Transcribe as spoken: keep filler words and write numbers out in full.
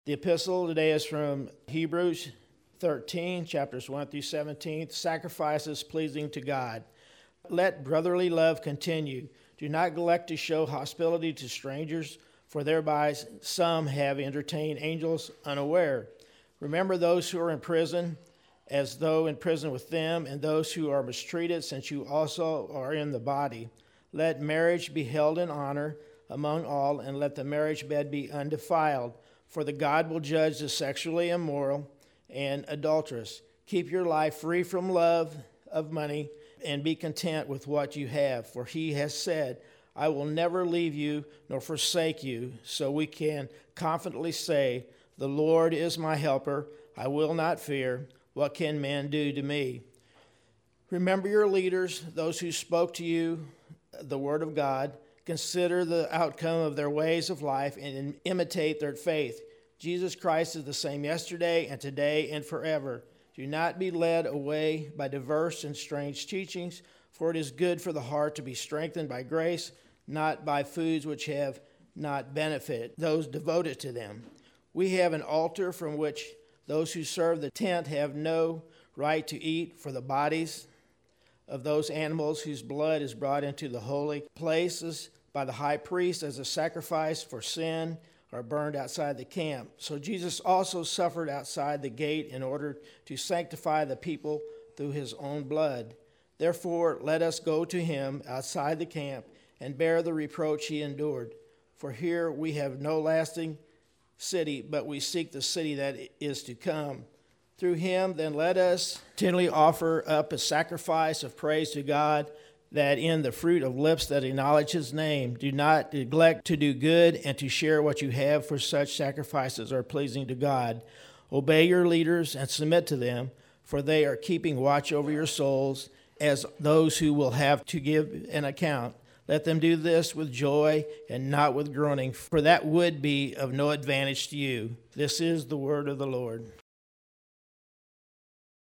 The epistle today is from Hebrews thirteen, chapters one through seventeen, sacrifices pleasing to God. Let brotherly love continue. Do not neglect to show hospitality to strangers, for thereby some have entertained angels unaware. Remember those who are in prison, as though in prison with them, and those who are mistreated, since you also are in the body. Let marriage be held in honor among all, and let the marriage bed be undefiled. For the God will judge the sexually immoral and adulterous. Keep your life free from love of money, and be content with what you have. For he has said, I will never leave you nor forsake you. So we can confidently say, the Lord is my helper. I will not fear. What can man do to me? Remember your leaders, those who spoke to you the word of God. Consider the outcome of their ways of life and imitate their faith. Jesus Christ is the same yesterday and today and forever. Do not be led away by diverse and strange teachings, for it is good for the heart to be strengthened by grace, not by foods which have not benefited those devoted to them. We have an altar from which those who serve the tent have no right to eat, for the bodies of those animals whose blood is brought into the holy places by the high priest as a sacrifice for sin are burned outside the camp. So Jesus also suffered outside the gate in order to sanctify the people through his own blood. Therefore, let us go to him outside the camp and bear the reproach he endured. For here we have no lasting city, but we seek the city that is to come. Through him, then let us continually offer up a sacrifice of praise to God, that in the fruit of lips that acknowledge his name, do not neglect to do good and to share what you have, for such sacrifices are pleasing to God. Obey your leaders and submit to them, for they are keeping watch over your souls as those who will have to give an account. Let them do this with joy and not with groaning, for that would be of no advantage to you. This is the word of the Lord.